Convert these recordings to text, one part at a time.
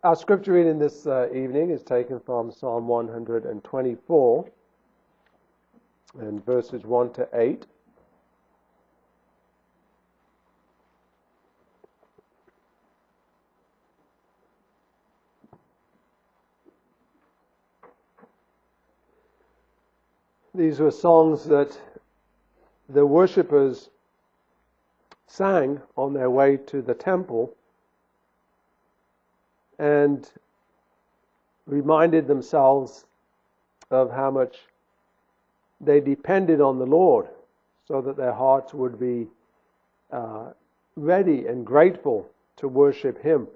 Our scripture reading this evening is taken from Psalm 124 and verses 1 to 8. These were songs that the worshippers sang on their way to the temple and reminded themselves of how much they depended on the Lord so that their hearts would be ready and grateful to worship Him.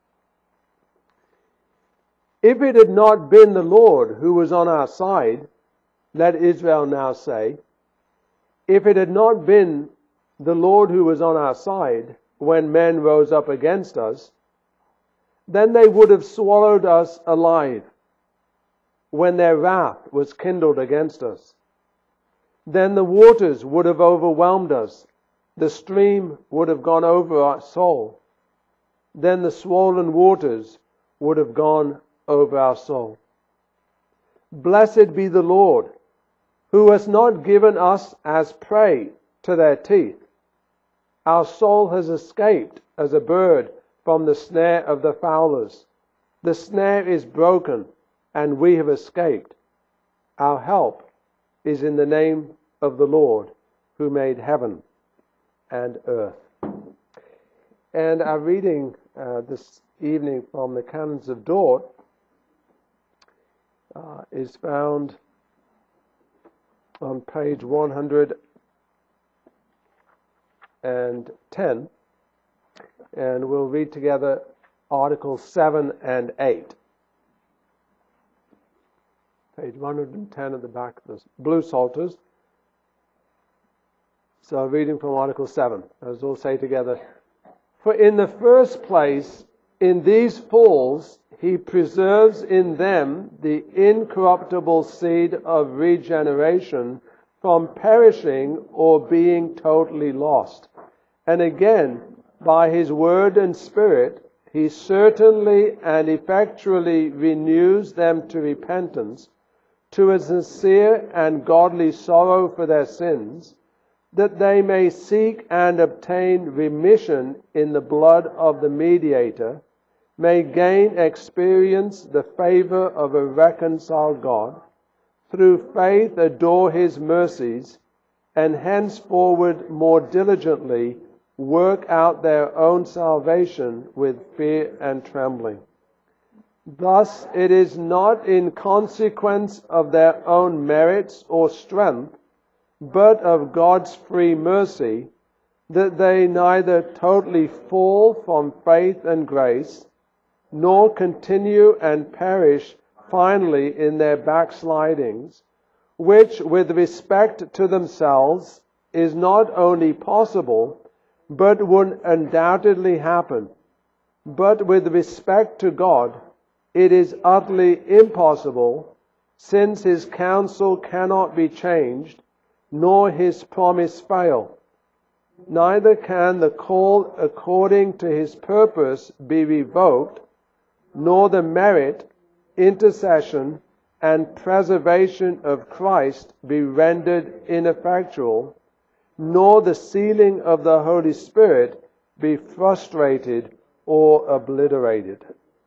If it had not been the Lord who was on our side, let Israel now say, if it had not been the Lord who was on our side when men rose up against us, then they would have swallowed us alive when their wrath was kindled against us. Then the waters would have overwhelmed us. The stream would have gone over our soul. Then the swollen waters would have gone over our soul. Blessed be the Lord, who has not given us as prey to their teeth. Our soul has escaped as a bird from the snare of the fowlers. The snare is broken, and we have escaped. Our help is in the name of the Lord, who made heaven and earth. And our reading this evening from the Canons of Dort is found on page 110. And we'll read together Articles 7 and 8. Page 110 at the back of the blue psalters. So reading from Article 7. Let's all say together. For in the first place, in these falls, He preserves in them the incorruptible seed of regeneration from perishing or being totally lost. And again, by His word and Spirit, He certainly and effectually renews them to repentance, to a sincere and godly sorrow for their sins, that they may seek and obtain remission in the blood of the mediator, may gain experience the favor of a reconciled God, through faith adore His mercies, and henceforward more diligently work out their own salvation with fear and trembling. Thus it is not in consequence of their own merits or strength, but of God's free mercy, that they neither totally fall from faith and grace, nor continue and perish finally in their backslidings, which with respect to themselves is not only possible, but would undoubtedly happen. But with respect to God, it is utterly impossible, since His counsel cannot be changed, nor His promise fail. Neither can the call according to His purpose be revoked, nor the merit, intercession, and preservation of Christ be rendered ineffectual, nor the sealing of the Holy Spirit be frustrated or obliterated.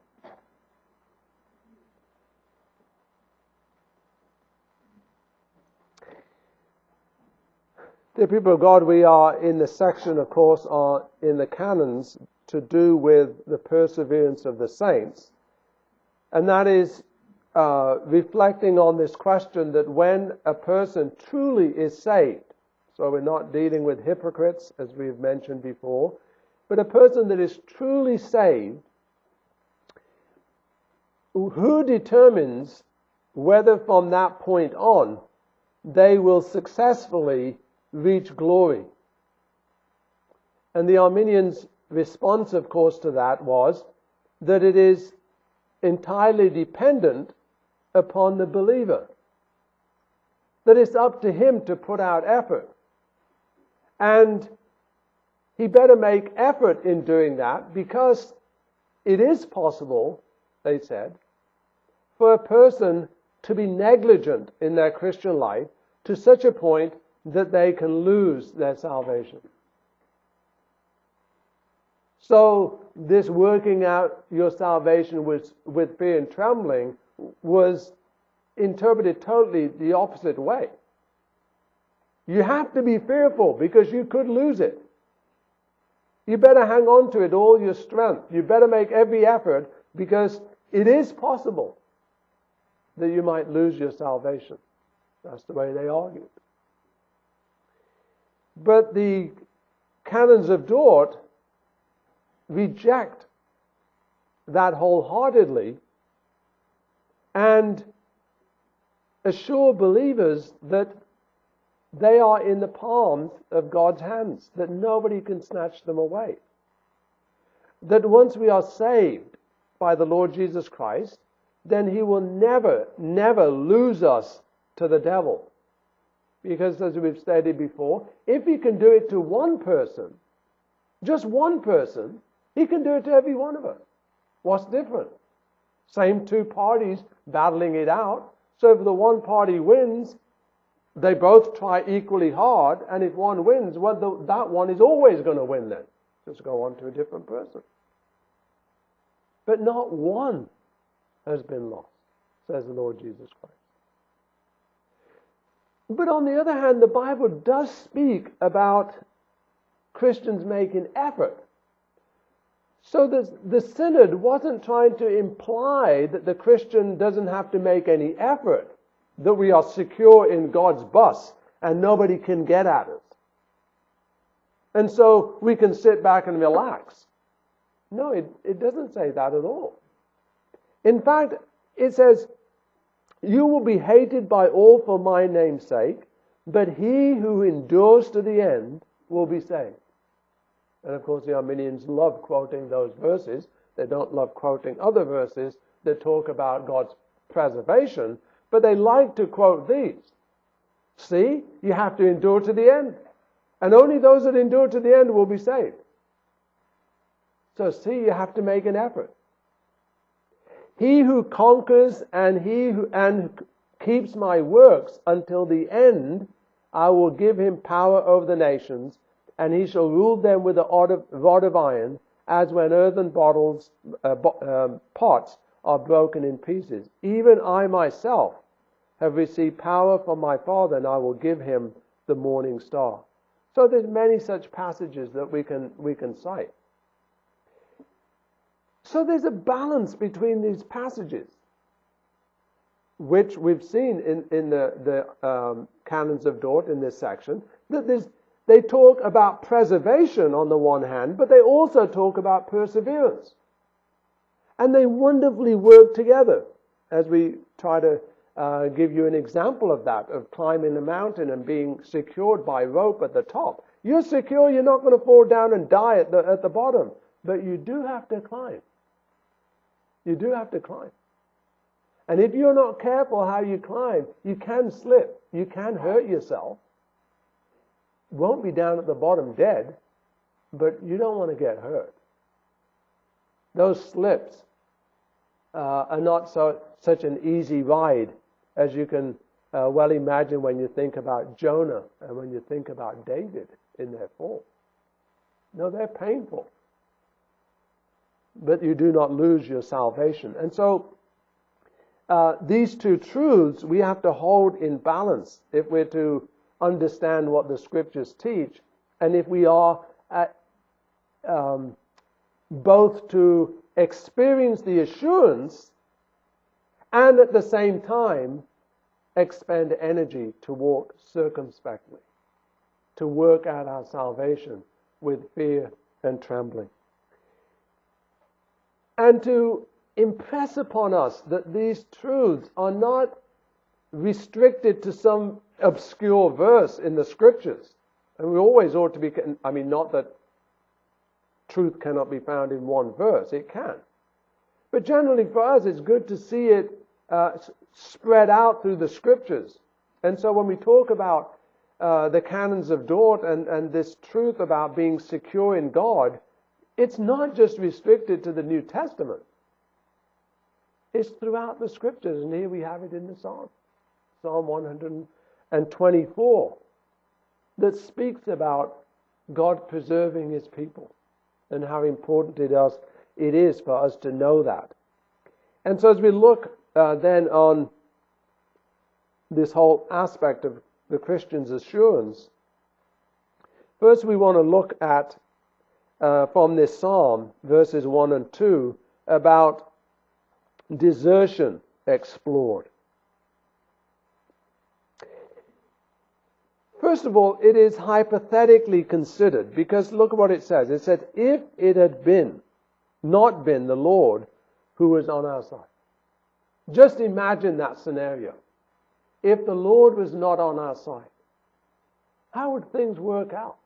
Dear people of God, we are in the section, of course, in the canons to do with the perseverance of the saints. And that is reflecting on this question that when a person truly is saved, so we're not dealing with hypocrites, as we've mentioned before, but a person that is truly saved, who determines whether from that point on they will successfully reach glory? And the Arminians' response, of course, to that was that it is entirely dependent upon the believer. That it's up to him to put out effort. And he better make effort in doing that, because it is possible they said, for a person to be negligent in their Christian life to such a point that they can lose their salvation. So this working out your salvation with fear and trembling was interpreted totally the opposite way. You have to be fearful because you could lose it. You better hang on to it all your strength. You better make every effort because it is possible that you might lose your salvation. That's the way they argued. But the canons of Dort reject that wholeheartedly and assure believers that they are in the palms of God's hands, that nobody can snatch them away. That once we are saved by the Lord Jesus Christ, then He will never, never lose us to the devil. Because as we've stated before, if He can do it to one person, just one person, He can do it to every one of us. What's different? Same two parties battling it out. So if the one party wins, they both try equally hard, and if one wins, well, that one is always going to win then. Just go on to a different person. But not one has been lost, says the Lord Jesus Christ. But on the other hand, the Bible does speak about Christians making effort. So the Synod wasn't trying to imply that the Christian doesn't have to make any effort, that we are secure in God's bus and nobody can get at us. And so we can sit back and relax. No, it doesn't say that at all. In fact, it says, "You will be hated by all for my name's sake, but he who endures to the end will be saved." And of course, the Arminians love quoting those verses. They don't love quoting other verses that talk about God's preservation, but they like to quote these. See, you have to endure to the end. And only those that endure to the end will be saved. So see, you have to make an effort. He who conquers and keeps my works until the end, I will give him power over the nations, and he shall rule them with a rod of iron, as when earthen pots are broken in pieces. Even I myself have received power from my Father, and I will give him the morning star. So there's many such passages that we can cite. So there's a balance between these passages, which we've seen in the canons of Dort in this section, that they talk about preservation on the one hand, but they also talk about perseverance. And they wonderfully work together, as we try to give you an example of that, of climbing a mountain and being secured by rope at the top. You're secure, you're not going to fall down and die at the bottom, but you do have to climb. You do have to climb. And if you're not careful how you climb, you can slip. You can hurt yourself. Won't be down at the bottom dead, but you don't want to get hurt. Those slips are not such an easy ride as you can well imagine when you think about Jonah and when you think about David in their fall. No, they're painful. But you do not lose your salvation. And so these two truths we have to hold in balance if we're to understand what the Scriptures teach, and if we are both to experience the assurance and at the same time expend energy to walk circumspectly, to work out our salvation with fear and trembling. And to impress upon us that these truths are not restricted to some obscure verse in the Scriptures. And we always ought to be, not that truth cannot be found in one verse, it can. But generally for us, it's good to see it spread out through the Scriptures. And so when we talk about the canons of Dort and this truth about being secure in God, it's not just restricted to the New Testament. It's throughout the scriptures, and here we have it in the Psalm. Psalm 124, that speaks about God preserving his people and how important it is for us to know that. And so as we look then on this whole aspect of the Christian's assurance, first we want to look at, from this psalm, verses 1 and 2, about desertion explored. First of all, it is hypothetically considered, because look at what it says. It said, if it had not been the Lord who was on our side. Just imagine that scenario. If the Lord was not on our side, how would things work out?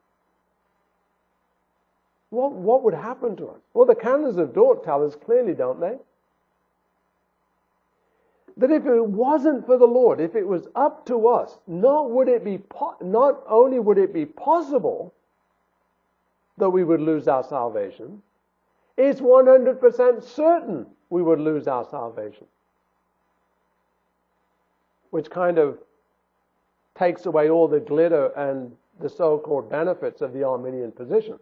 What would happen to us? Well, the Candles of Dort tell us clearly, don't they? That if it wasn't for the Lord, if it was up to us, not only would it be possible that we would lose our salvation, it's 100% certain we would lose our salvation. Which kind of takes away all the glitter and the so-called benefits of the Arminian position.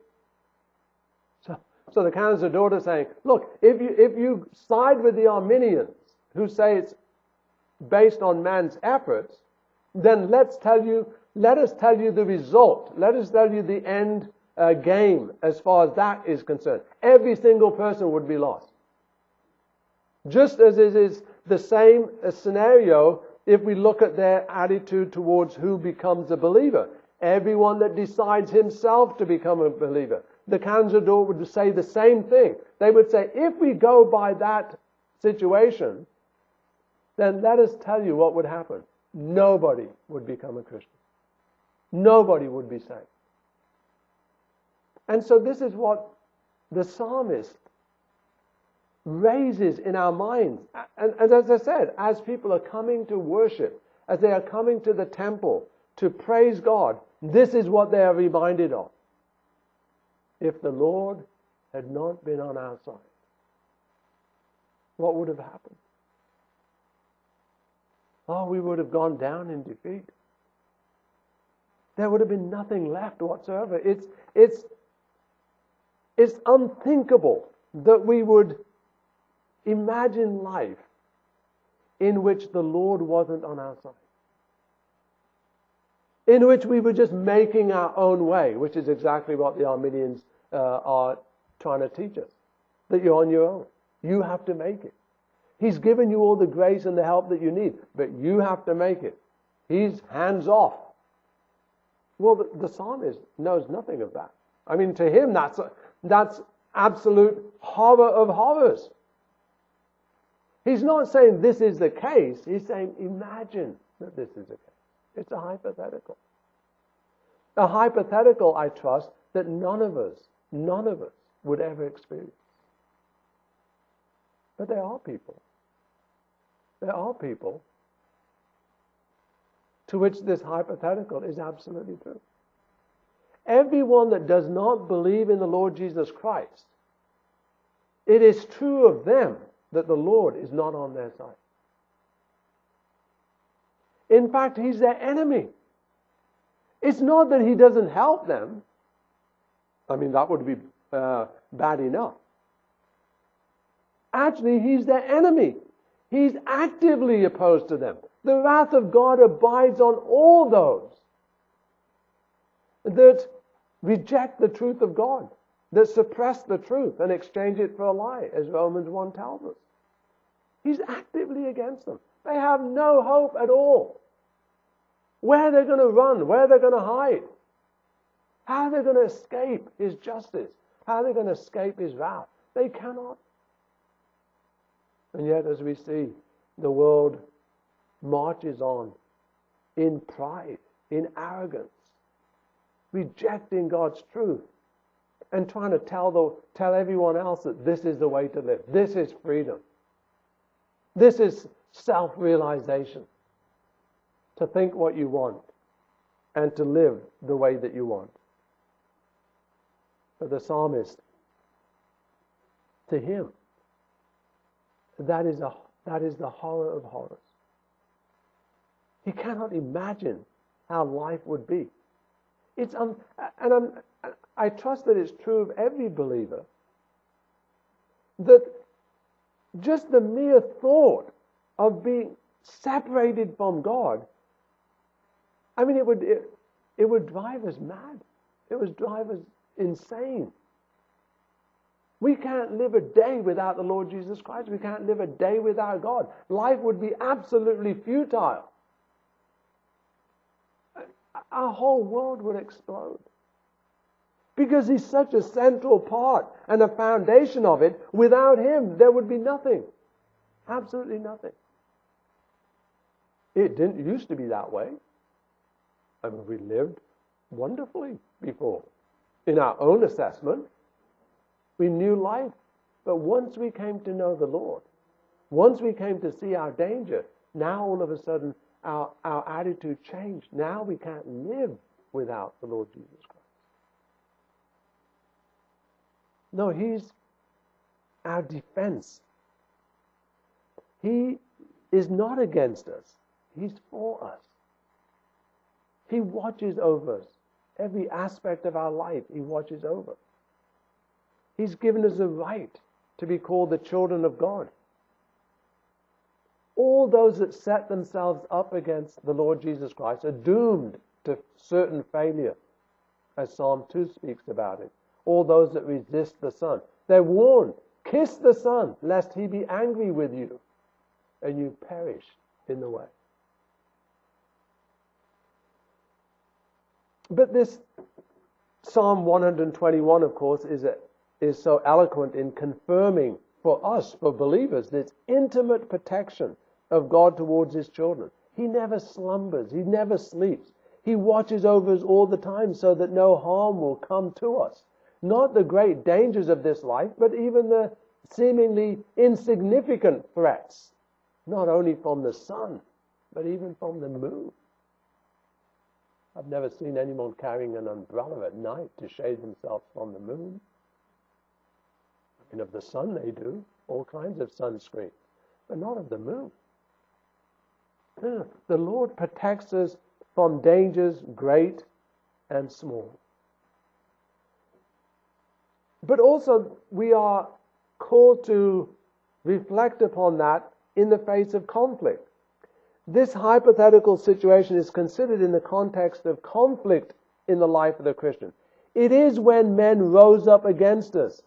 So the Candles of Dort are saying, look, if you side with the Arminians, who say it's based on man's efforts, then let us tell you the result. Let us tell you the end game as far as that is concerned. Every single person would be lost. Just as it is the same scenario if we look at their attitude towards who becomes a believer. Everyone that decides himself to become a believer. The Candles of Dort would say the same thing. They would say, if we go by that situation, then let us tell you what would happen. Nobody would become a Christian. Nobody would be saved. And so this is what the psalmist raises in our minds. And as I said, as people are coming to worship, as they are coming to the temple to praise God, this is what they are reminded of. If the Lord had not been on our side, what would have happened? Oh, we would have gone down in defeat. There would have been nothing left whatsoever. It's unthinkable that we would imagine life in which the Lord wasn't on our side. In which we were just making our own way, which is exactly what the Arminians are trying to teach us. That you're on your own. You have to make it. He's given you all the grace and the help that you need, but you have to make it. He's hands off. Well, the psalmist knows nothing of that. I mean, to him, that's absolute horror of horrors. He's not saying this is the case. He's saying, imagine that this is the case. It's a hypothetical. A hypothetical, I trust, that none of us would ever experience. But there are people. There are people to which this hypothetical is absolutely true. Everyone that does not believe in the Lord Jesus Christ, it is true of them that the Lord is not on their side. In fact, He's their enemy. It's not that He doesn't help them. I mean, that would be bad enough. Actually, He's their enemy. He's actively opposed to them. The wrath of God abides on all those that reject the truth of God, that suppress the truth and exchange it for a lie, as Romans 1 tells us. He's actively against them. They have no hope at all. Where they're going to run, where they're going to hide, how they're going to escape His justice, how they're going to escape His wrath. They cannot. And yet, as we see, the world marches on in pride, in arrogance, rejecting God's truth and trying to tell everyone else that this is the way to live. This is freedom. This is self-realization. To think what you want and to live the way that you want. But the psalmist, to him, that is a That is the horror of horrors. He cannot imagine how life would be. I trust that it's true of every believer, that just the mere thought of being separated from God, I mean, it would drive us mad. It would drive us insane. We can't live a day without the Lord Jesus Christ. We can't live a day without God. Life would be absolutely futile. Our whole world would explode. Because He's such a central part and a foundation of it. Without Him, there would be nothing. Absolutely nothing. It didn't used to be that way. I mean, we lived wonderfully before. In our own assessment, we knew life. But once we came to know the Lord, once we came to see our danger, now all of a sudden our attitude changed. Now we can't live without the Lord Jesus Christ. No, He's our defense. He is not against us. He's for us. He watches over us. Every aspect of our life, He watches over. He's given us a right to be called the children of God. All those that set themselves up against the Lord Jesus Christ are doomed to certain failure, as Psalm 2 speaks about it. All those that resist the Son, they're warned, kiss the Son, lest He be angry with you, and you perish in the way. But this Psalm 121, of course, is so eloquent in confirming for us, for believers, this intimate protection of God towards His children. He never slumbers. He never sleeps. He watches over us all the time so that no harm will come to us. Not the great dangers of this life, but even the seemingly insignificant threats, not only from the sun, but even from the moon. I've never seen anyone carrying an umbrella at night to shade themselves from the moon. I mean, of the sun they do, all kinds of sunscreen, but not of the moon. No, the Lord protects us from dangers great and small. But also, we are called to reflect upon that in the face of conflict. This hypothetical situation is considered in the context of conflict in the life of the Christian. It is when men rose up against us.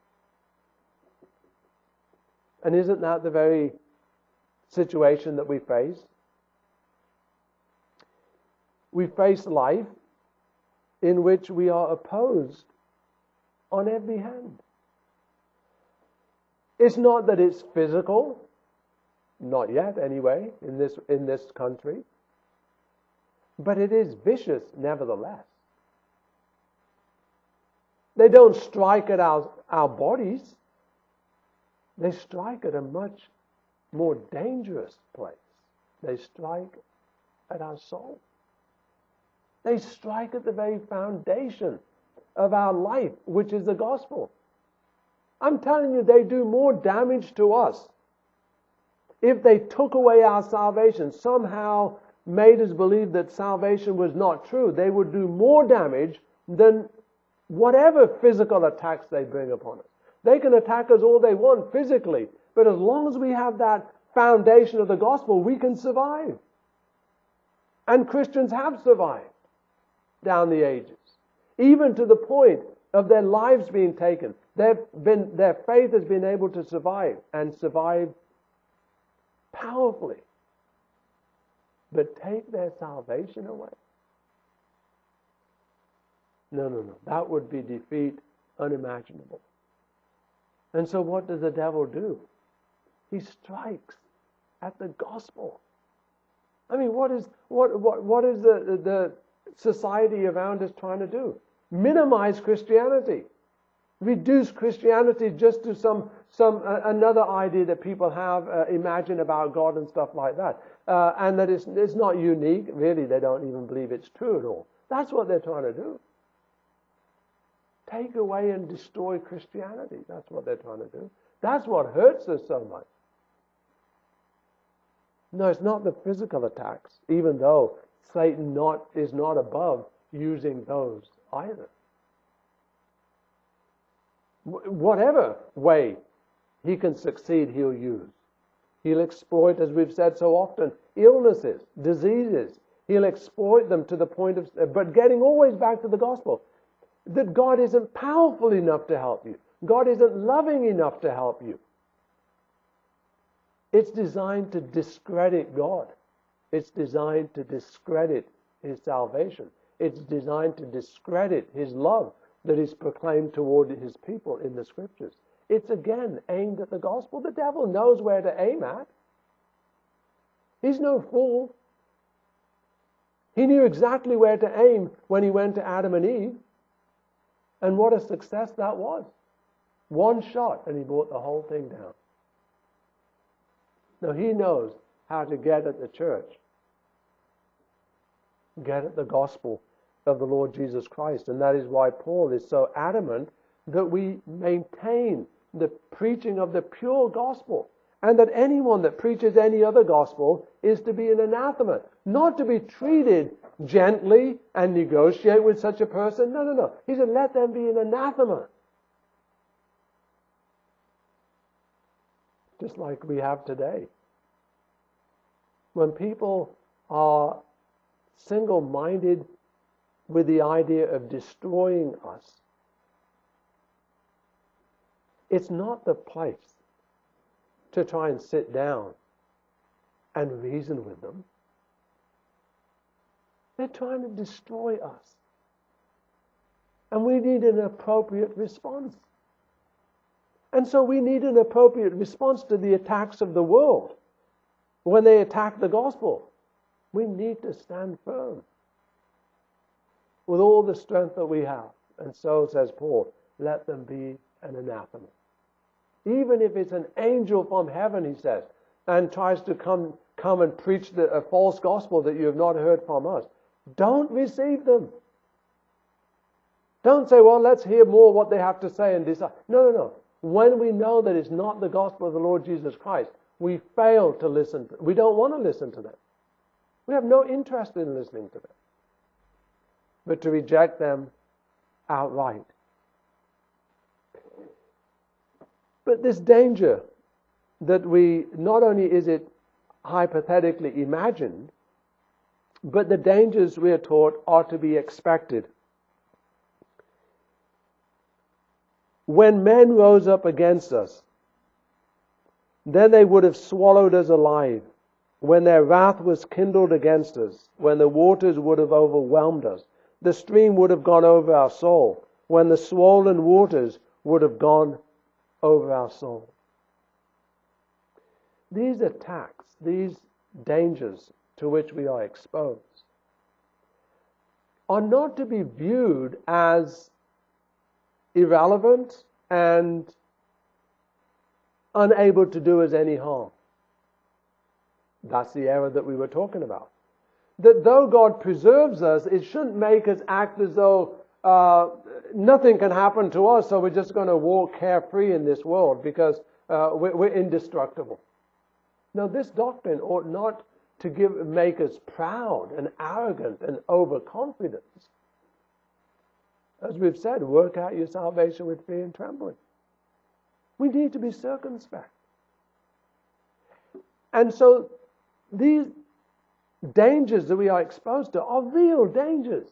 And isn't that the very situation that we face? We face life in which we are opposed on every hand. It's not that it's physical, not yet anyway, in this country, but it is vicious nevertheless. They don't strike at our bodies. They strike at a much more dangerous place. They strike at our soul. They strike at the very foundation of our life, which is the gospel. I'm telling you, they do more damage to us. If they took away our salvation, somehow made us believe that salvation was not true, they would do more damage than whatever physical attacks they bring upon us. They can attack us all they want physically, but as long as we have that foundation of the gospel, we can survive. And Christians have survived down the ages, even to the point of their lives being taken. Their faith has been able to survive, and survive powerfully. But take their salvation away? No. That would be defeat unimaginable. And so what does the devil do? He strikes at the gospel. I mean, what is the society around us trying to do? Minimize Christianity. Reduce Christianity just to some another idea that people have imagined about God and stuff like that. And that it's not unique. Really, they don't even believe it's true at all. That's what they're trying to do. Take away and destroy Christianity. That's what they're trying to do. That's what hurts us so much. No, it's not the physical attacks, even though Satan is not above using those either. Whatever way he can succeed, he'll use. He'll exploit, as we've said so often, illnesses, diseases. He'll exploit them to the point of, but getting always back to the gospel, that God isn't powerful enough to help you. God isn't loving enough to help you. It's designed to discredit God. It's designed to discredit His salvation. It's designed to discredit His love that is proclaimed toward His people in the Scriptures. It's again aimed at the gospel. The devil knows where to aim at. He's no fool. He knew exactly where to aim when he went to Adam and Eve. And what a success that was. One shot and he brought the whole thing down. Now he knows how to get at the church. Get at the gospel of the Lord Jesus Christ. And that is why Paul is so adamant that we maintain the preaching of the pure gospel. And that anyone that preaches any other gospel is to be an anathema. Not to be treated gently and negotiate with such a person. No. He said, let them be an anathema. Just like we have today. When people are single-minded with the idea of destroying us, it's not the place to try and sit down and reason with them. They're trying to destroy us. And we need an appropriate response. And so we need an appropriate response to the attacks of the world. When they attack the gospel, we need to stand firm with all the strength that we have. And so, says Paul, let them be an anathema. Even if it's an angel from heaven, he says, and tries to come and preach a false gospel that you have not heard from us, don't receive them. Don't say, well, let's hear more what they have to say and decide. No. When we know that it's not the gospel of the Lord Jesus Christ, we fail to listen. We don't want to listen to them. We have no interest in listening to them. But to reject them outright. But this danger that not only is it hypothetically imagined, but the dangers we are taught are to be expected. When men rose up against us, then they would have swallowed us alive. When their wrath was kindled against us, when the waters would have overwhelmed us, the stream would have gone over our soul, when the swollen waters would have gone over our soul. These attacks, these dangers to which we are exposed, are not to be viewed as irrelevant and unable to do us any harm. That's the error that we were talking about. That though God preserves us, it shouldn't make us act as though nothing can happen to us, so we're just going to walk carefree in this world because we're indestructible. Now, this doctrine ought not to make us proud and arrogant and overconfident. As we've said, work out your salvation with fear and trembling. We need to be circumspect. And so these dangers that we are exposed to are real dangers.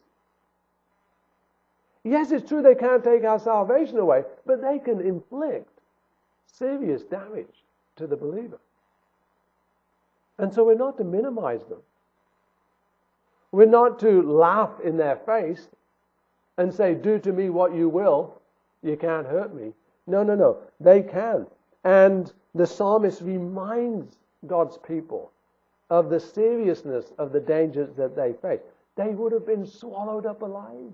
Yes, it's true they can't take our salvation away, but they can inflict serious damage to the believer. And so we're not to minimize them. We're not to laugh in their face and say, do to me what you will, you can't hurt me. No. They can. And the psalmist reminds God's people of the seriousness of the dangers that they face. They would have been swallowed up alive.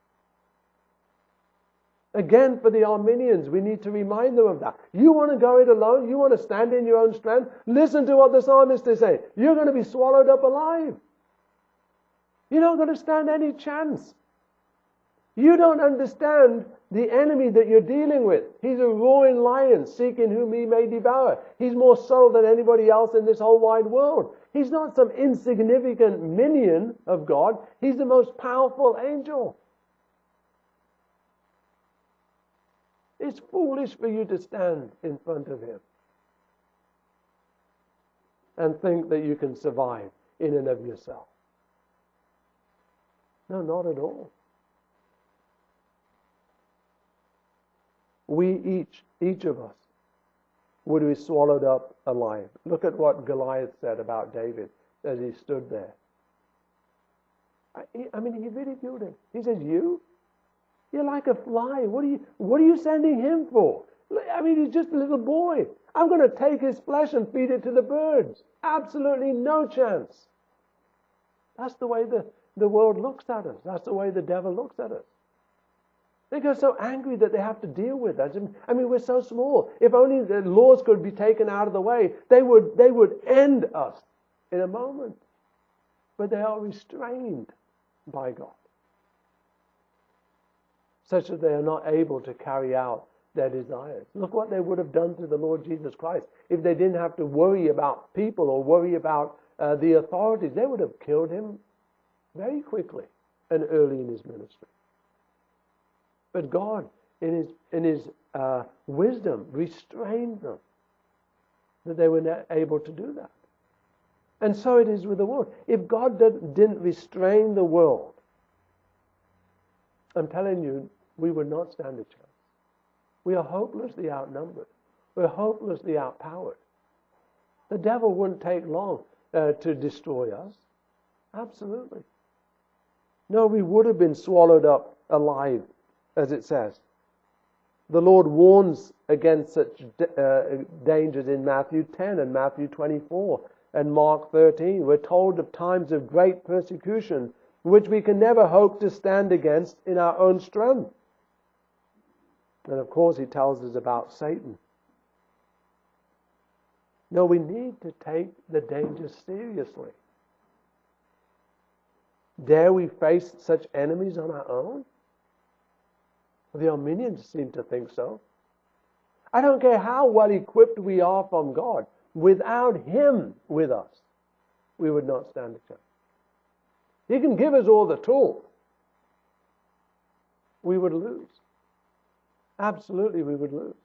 Again, for the Arminians, we need to remind them of that. You want to go it alone? You want to stand in your own strength? Listen to what the psalmist is saying. You're going to be swallowed up alive. You're not going to stand any chance. You don't understand The enemy that you're dealing with, he's a roaring lion seeking whom he may devour. He's more subtle than anybody else in this whole wide world. He's not some insignificant minion of God. He's the most powerful angel. It's foolish for you to stand in front of him and think that you can survive in and of yourself. No, not at all. We each of us would be swallowed up alive. Look at what Goliath said about David as he stood there. He ridiculed him. He says, you're like a fly. What are you sending him for? He's just a little boy. I'm going to take his flesh and feed it to the birds. Absolutely no chance. That's the way the world looks at us. That's the way the devil looks at us. They get so angry that they have to deal with us. We're so small. If only the laws could be taken out of the way, they would end us in a moment. But they are restrained by God, such that they are not able to carry out their desires. Look what they would have done to the Lord Jesus Christ. If they didn't have to worry about people or worry about the authorities, they would have killed him very quickly and early in his ministry. But God, in his wisdom, restrained them, that they were not able to do that. And so it is with the world. If God didn't restrain the world, I'm telling you, we would not stand a chance. We are hopelessly outnumbered. We're hopelessly outpowered. The devil wouldn't take long to destroy us. Absolutely. No, we would have been swallowed up alive, as it says. The Lord warns against such dangers in Matthew 10 and Matthew 24 and Mark 13. We're told of times of great persecution which we can never hope to stand against in our own strength. And of course he tells us about Satan. No, we need to take the dangers seriously. Dare we face such enemies on our own? The Arminians seem to think so. I don't care how well equipped we are from God. Without him with us, we would not stand a chance. He can give us all the tools. We would lose. Absolutely, we would lose.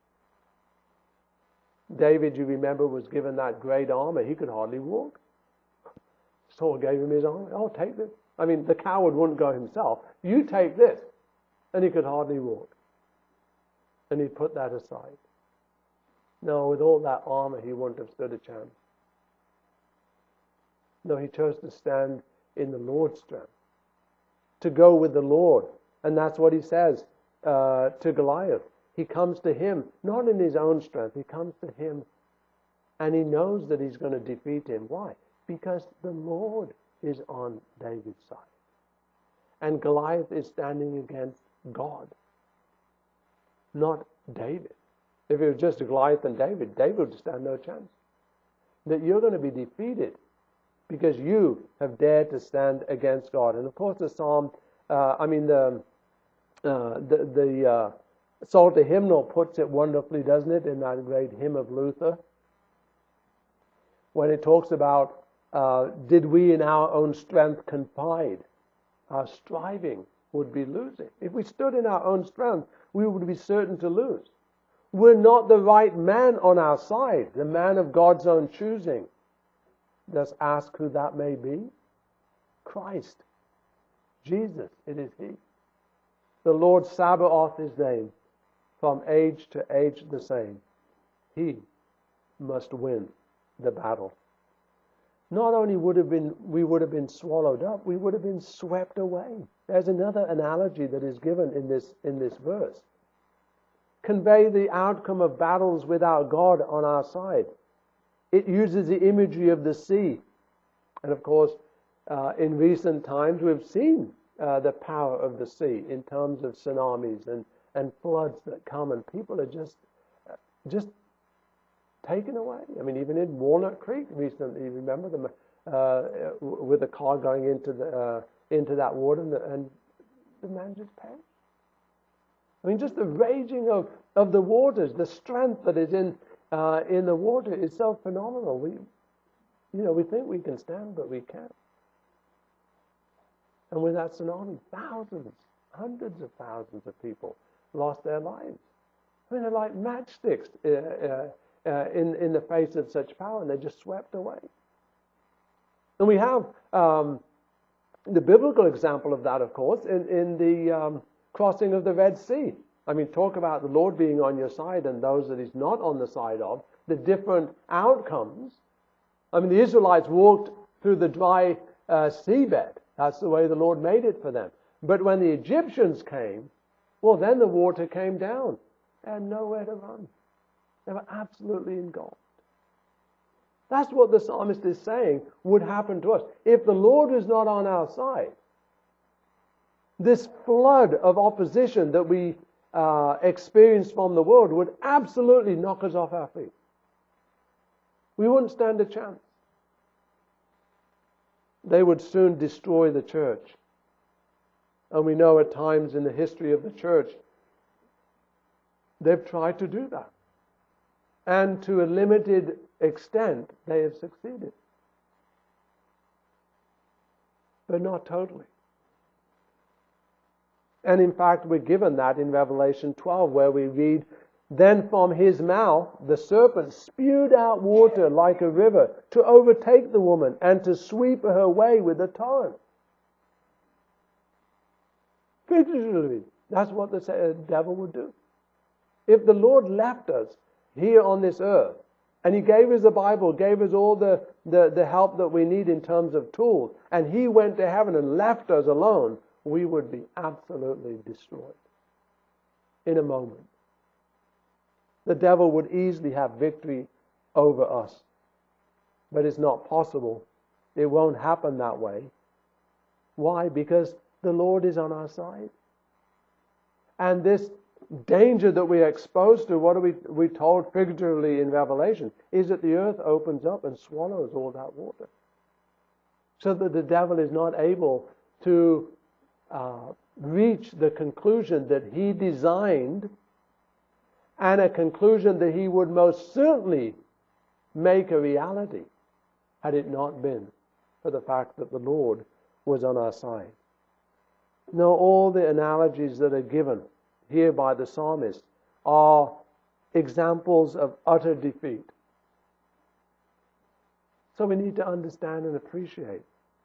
David, you remember, was given that great armor. He could hardly walk. Saul gave him his armor. Oh, take this. The coward wouldn't go himself. You take this. And he could hardly walk. And he put that aside. No, with all that armor, he wouldn't have stood a chance. No, he chose to stand in the Lord's strength, to go with the Lord. And that's what he says to Goliath. He comes to him, not in his own strength. He comes to him, and he knows that he's going to defeat him. Why? Because the Lord is on David's side. And Goliath is standing against God, not David. If it was just Goliath and David, David would stand no chance. That you're going to be defeated because you have dared to stand against God. And of course the Psalm, the Psalter hymnal puts it wonderfully, doesn't it, in that great hymn of Luther, when it talks about, did we in our own strength confide, our striving would be losing. If we stood in our own strength, we would be certain to lose. We're not the right man on our side, the man of God's own choosing. Just ask who that may be. Christ. Jesus, it is he. The Lord Sabaoth his name, from age to age the same. He must win the battle. Not only we would have been swallowed up, we would have been swept away. There's another analogy that is given in this verse. Convey the outcome of battles without God on our side. It uses the imagery of the sea. And of course, in recent times, we've seen the power of the sea in terms of tsunamis and floods that come, and people are just taken away. Even in Walnut Creek recently, you remember them with the car going into that water, and the man just perished. I mean, just the raging of the waters, the strength that is in the water is so phenomenal. We think we can stand, but we can't. And with that tsunami, thousands, hundreds of thousands of people lost their lives. I mean, they're like matchsticks in the face of such power, and they're just swept away. And we have the biblical example of that, of course, in the crossing of the Red Sea. I mean, talk about the Lord being on your side and those that He's not on the side of, the different outcomes. I mean, the Israelites walked through the dry seabed. That's the way the Lord made it for them. But when the Egyptians came, well, then the water came down. They had nowhere to run. They were absolutely engulfed. That's what the psalmist is saying would happen to us. If the Lord is not on our side, this flood of opposition that we experience from the world would absolutely knock us off our feet. We wouldn't stand a chance. They would soon destroy the church. And we know at times in the history of the church, they've tried to do that. And to a limited extent, they have succeeded. But not totally. And in fact, we're given that in Revelation 12, where we read, "Then from his mouth the serpent spewed out water like a river to overtake the woman and to sweep her away with a torrent." Figuratively, that's what the devil would do. If the Lord left us here on this earth, and He gave us the Bible, gave us all the help that we need in terms of tools, and He went to heaven and left us alone, we would be absolutely destroyed in a moment. The devil would easily have victory over us. But it's not possible. It won't happen that way. Why? Because the Lord is on our side. And this danger that we are exposed to, what are we told figuratively in Revelation, is that the earth opens up and swallows all that water. So that the devil is not able to reach the conclusion that he designed, and a conclusion that he would most certainly make a reality had it not been for the fact that the Lord was on our side. Now, all the analogies that are given here by the psalmist are examples of utter defeat. So we need to understand and appreciate.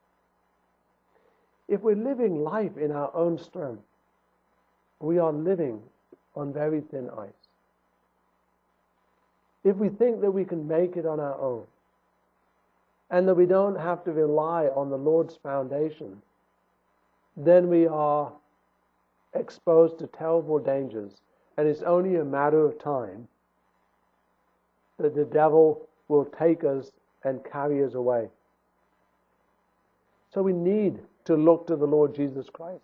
If we're living life in our own strength, we are living on very thin ice. If we think that we can make it on our own, and that we don't have to rely on the Lord's foundation, then we are exposed to terrible dangers, and it's only a matter of time that the devil will take us and carry us away. So we need to look to the Lord Jesus Christ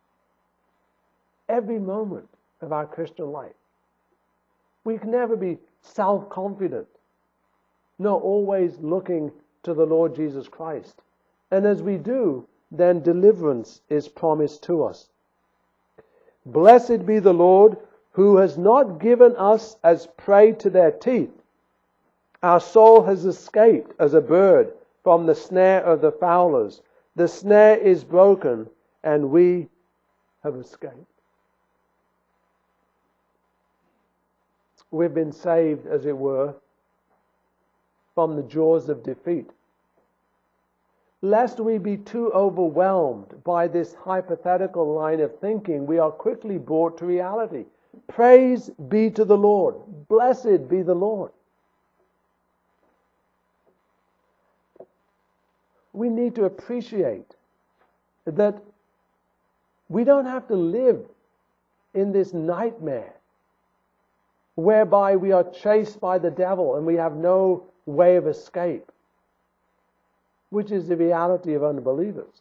every moment of our Christian life. We can never be self-confident, nor always looking to the Lord Jesus Christ. And as we do, then deliverance is promised to us. Blessed be the Lord, who has not given us as prey to their teeth. Our soul has escaped as a bird from the snare of the fowlers. The snare is broken, and we have escaped. We've been saved, as it were, from the jaws of defeat. Lest we be too overwhelmed by this hypothetical line of thinking, we are quickly brought to reality. Praise be to the Lord. Blessed be the Lord. We need to appreciate that we don't have to live in this nightmare whereby we are chased by the devil and we have no way of escape, which is the reality of unbelievers.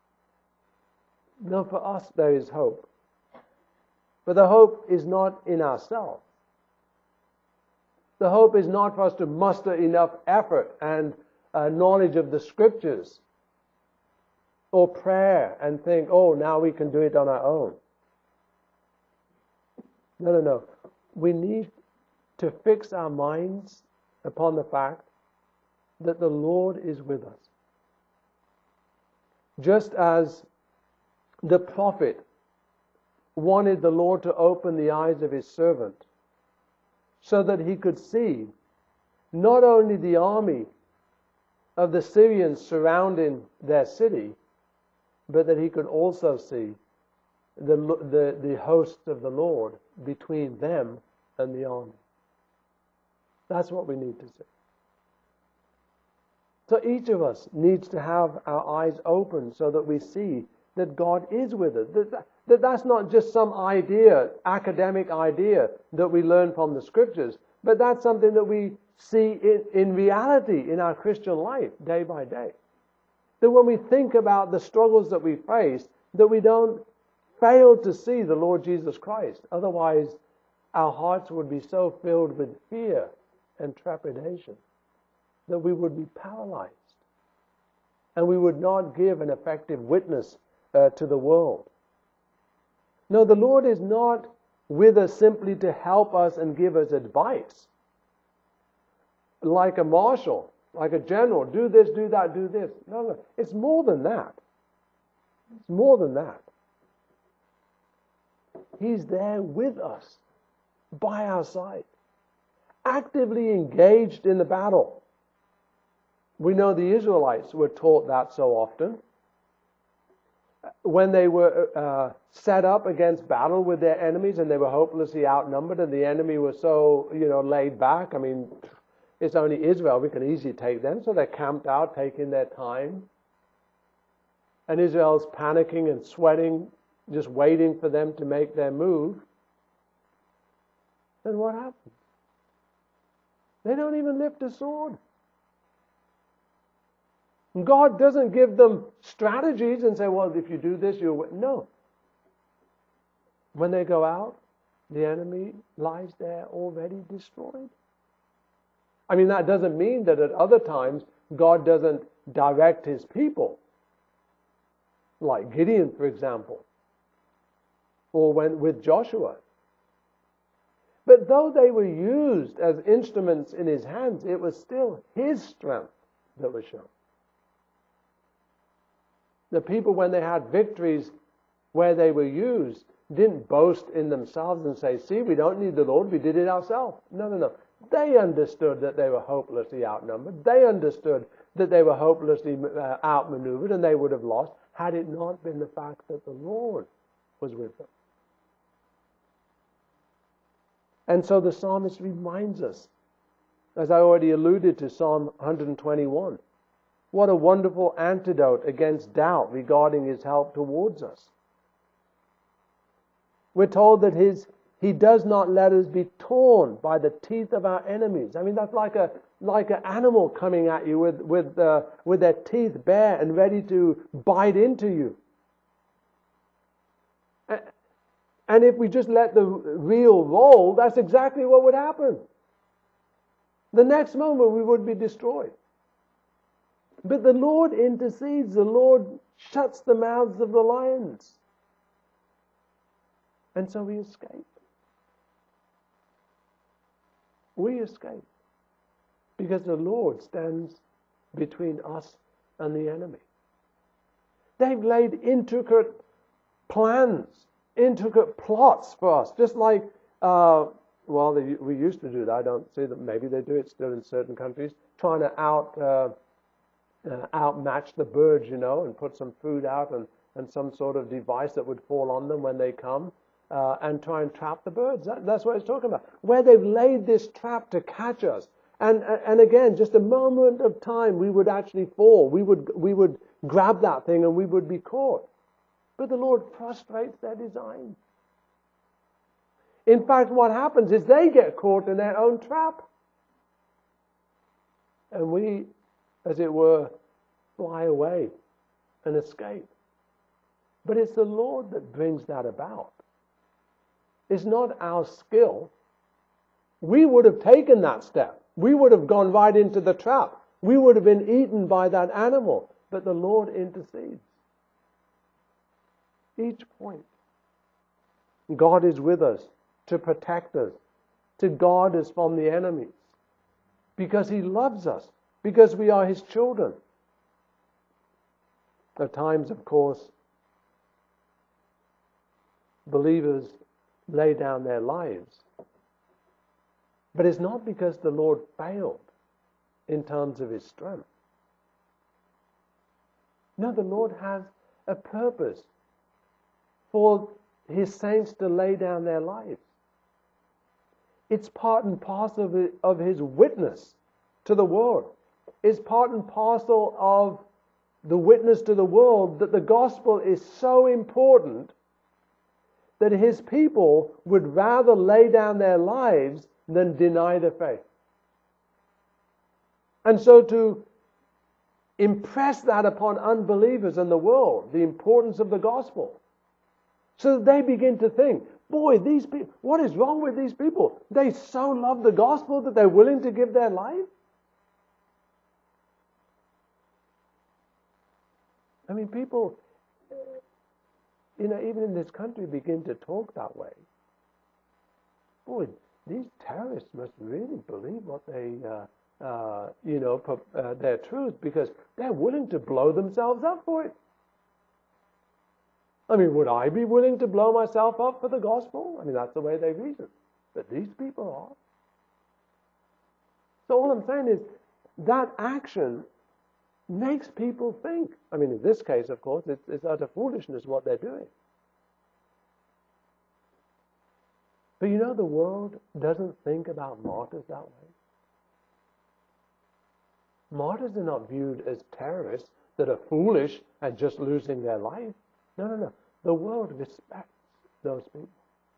No, for us there is hope. But the hope is not in ourselves. The hope is not for us to muster enough effort and knowledge of the Scriptures or prayer and think, oh, now we can do it on our own. No. We need to fix our minds upon the fact that the Lord is with us. Just as the prophet wanted the Lord to open the eyes of his servant so that he could see not only the army of the Syrians surrounding their city, but that he could also see the hosts of the Lord between them and the army. That's what we need to see. So each of us needs to have our eyes open so that we see that God is with us. That's not just some idea, academic idea that we learn from the Scriptures, but that's something that we see in reality in our Christian life day by day. That when we think about the struggles that we face, that we don't fail to see the Lord Jesus Christ. Otherwise, our hearts would be so filled with fear and trepidation that we would be paralyzed and we would not give an effective witness to the world. No, the Lord is not with us simply to help us and give us advice. Like a marshal, like a general, do this, do that, do this. No, it's more than that. It's more than that. He's there with us, by our side, actively engaged in the battle. We know the Israelites were taught that so often. When they were set up against battle with their enemies and they were hopelessly outnumbered and the enemy was so, laid back. I mean, it's only Israel, we can easily take them. So they're camped out, taking their time. And Israel's panicking and sweating, just waiting for them to make their move. Then what happens? They don't even lift a sword. God doesn't give them strategies and say, well, if you do this, you'll win. No. When they go out, the enemy lies there already destroyed. I mean, that doesn't mean that at other times God doesn't direct his people. Like Gideon, for example. Or with Joshua. But though they were used as instruments in his hands, it was still his strength that was shown. The people, when they had victories where they were used, didn't boast in themselves and say, see, we don't need the Lord, we did it ourselves. No. They understood that they were hopelessly outnumbered. They understood that they were hopelessly outmaneuvered and they would have lost had it not been the fact that the Lord was with them. And so the psalmist reminds us, as I already alluded to Psalm 121, what a wonderful antidote against doubt regarding his help towards us. We're told that he does not let us be torn by the teeth of our enemies. I mean, that's like an animal coming at you with their teeth bare and ready to bite into you. And if we just let the reel roll, that's exactly what would happen. The next moment we would be destroyed. But the Lord intercedes. The Lord shuts the mouths of the lions. And so we escape. We escape. Because the Lord stands between us and the enemy. They've laid intricate plans, intricate plots for us. Just like, we used to do that. I don't see that. Maybe they do it still in certain countries. Trying to outmatch the birds, and put some food out and some sort of device that would fall on them when they come, and try and trap the birds. That's what it's talking about. Where they've laid this trap to catch us. And again, just a moment of time, we would actually fall. We would grab that thing and we would be caught. But the Lord frustrates their design. In fact, what happens is they get caught in their own trap. And we, as it were, fly away and escape. But it's the Lord that brings that about. It's not our skill. We would have taken that step. We would have gone right into the trap. We would have been eaten by that animal. But the Lord intercedes. Each point. God is with us to protect us, to guard us from the enemies, because He loves us, because we are His children. At times, of course, believers lay down their lives. But it's not because the Lord failed in terms of His strength. No, the Lord has a purpose for His saints to lay down their lives. It's part and parcel of His witness to the world. It's part and parcel of the witness to the world that the gospel is so important that His people would rather lay down their lives than deny the faith. And so to impress that upon unbelievers in the world, the importance of the gospel, so that they begin to think, boy, these people, what is wrong with these people? They so love the gospel that they're willing to give their life? I mean, people, even in this country begin to talk that way. Boy, these terrorists must really believe what their truth, because they're willing to blow themselves up for it. I mean, would I be willing to blow myself up for the gospel? I mean, that's the way they reason. But these people are. So all I'm saying is that action makes people think. I mean, in this case, of course, it's utter foolishness what they're doing. But the world doesn't think about martyrs that way. Martyrs are not viewed as terrorists that are foolish and just losing their life. No. The world respects those people.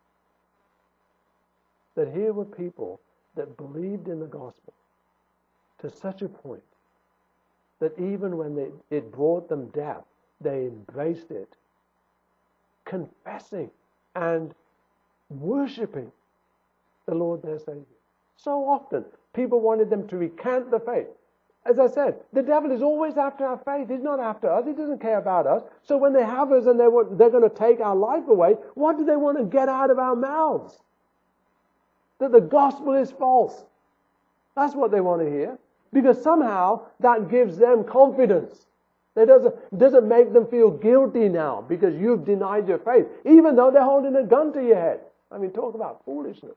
That here were people that believed in the gospel to such a point that even when it brought them death, they embraced it, confessing and worshipping the Lord their Savior. So often, people wanted them to recant the faith. As I said, the devil is always after our faith. He's not after us. He doesn't care about us. So when they have us and they're going to take our life away, what do they want to get out of our mouths? That the gospel is false. That's what they want to hear. Because somehow that gives them confidence. It doesn't make them feel guilty now because you've denied your faith, even though they're holding a gun to your head. I mean, talk about foolishness.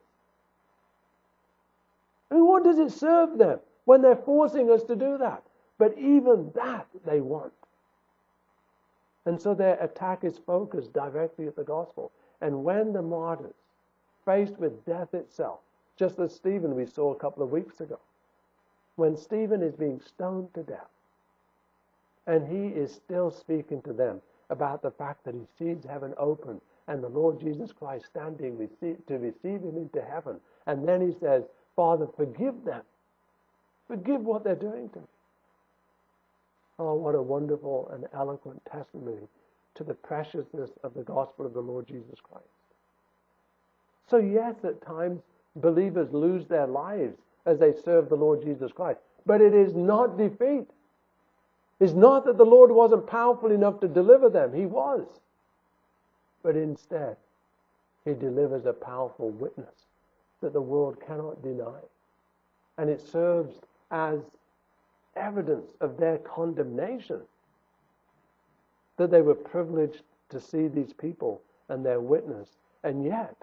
I mean, what does it serve them when they're forcing us to do that? But even that they want. And so their attack is focused directly at the gospel. And when the martyrs, faced with death itself, just as Stephen we saw a couple of weeks ago, when Stephen is being stoned to death, and he is still speaking to them about the fact that he sees heaven open and the Lord Jesus Christ standing to receive him into heaven. And then he says, Father, forgive them. Forgive what they're doing to me. Oh, what a wonderful and eloquent testimony to the preciousness of the gospel of the Lord Jesus Christ. So yes, at times believers lose their lives as they serve the Lord Jesus Christ. But it is not defeat. It's not that the Lord wasn't powerful enough to deliver them. He was. But instead, He delivers a powerful witness that the world cannot deny. And it serves as evidence of their condemnation that they were privileged to see these people and their witness. And yet,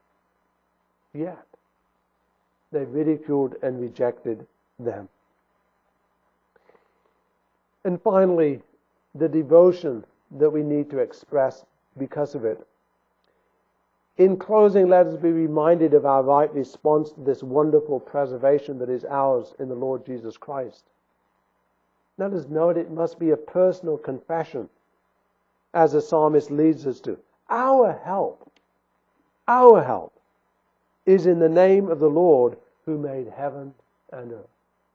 they ridiculed and rejected them. And finally, the devotion that we need to express because of it. In closing, let us be reminded of our right response to this wonderful preservation that is ours in the Lord Jesus Christ. Let us note it must be a personal confession, as the psalmist leads us to. Our help is in the name of the Lord who made heaven and earth.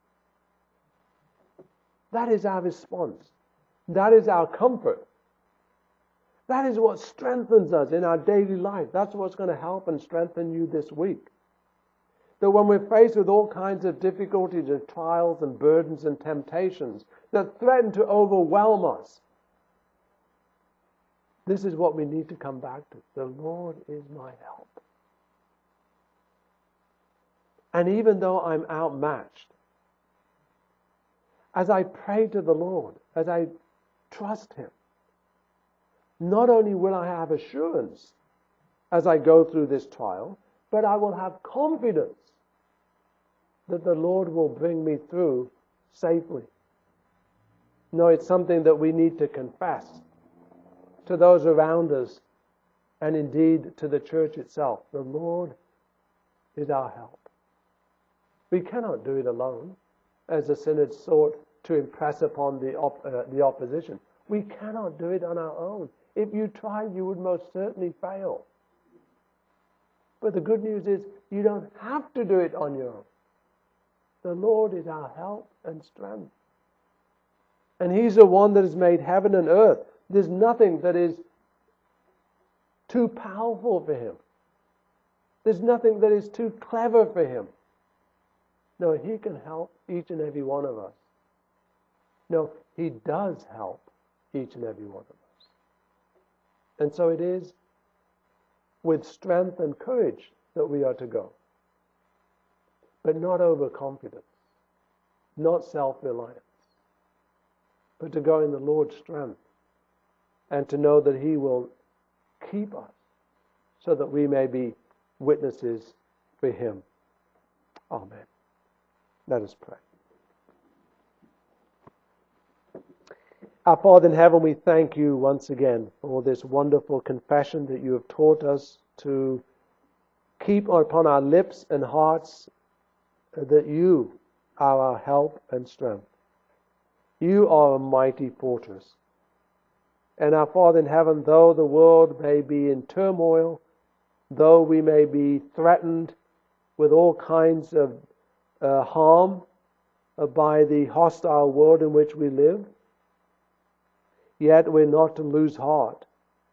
That is our response. That is our comfort. That is what strengthens us in our daily life. That's what's going to help and strengthen you this week. That when we're faced with all kinds of difficulties and trials and burdens and temptations that threaten to overwhelm us, this is what we need to come back to. The Lord is my help. And even though I'm outmatched, as I pray to the Lord, as I trust Him, not only will I have assurance as I go through this trial, but I will have confidence that the Lord will bring me through safely. No, it's something that we need to confess to those around us and indeed to the church itself. The Lord is our help. We cannot do it alone, as the synod sought to impress upon the opposition. We cannot do it on our own. If you tried, you would most certainly fail. But the good news is you don't have to do it on your own. The Lord is our help and strength. And He's the one that has made heaven and earth. There's nothing that is too powerful for Him. There's nothing that is too clever for Him. No, He can help each and every one of us. No, He does help each and every one of us. And so it is with strength and courage that we are to go. But not overconfidence, not self-reliance, but to go in the Lord's strength and to know that He will keep us so that we may be witnesses for Him. Amen. Let us pray. Our Father in heaven, we thank You once again for this wonderful confession that You have taught us to keep upon our lips and hearts, that You are our help and strength. You are a mighty fortress. And our Father in heaven, though the world may be in turmoil, though we may be threatened with all kinds of harm by the hostile world in which we live, yet we're not to lose heart.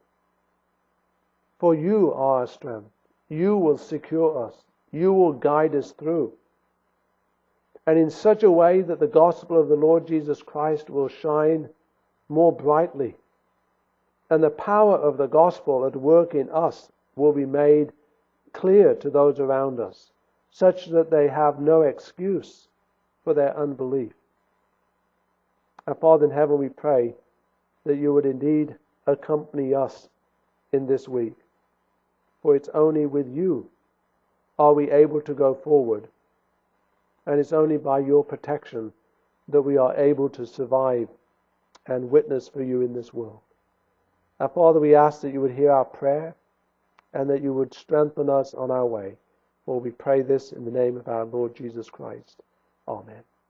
For You are our strength. You will secure us. You will guide us through. And in such a way that the gospel of the Lord Jesus Christ will shine more brightly. And the power of the gospel at work in us will be made clear to those around us, such that they have no excuse for their unbelief. Our Father in heaven, we pray that You would indeed accompany us in this week. For it's only with You are we able to go forward. And it's only by Your protection that we are able to survive and witness for You in this world. Our Father, we ask that You would hear our prayer and that You would strengthen us on our way. For we pray this in the name of our Lord Jesus Christ. Amen.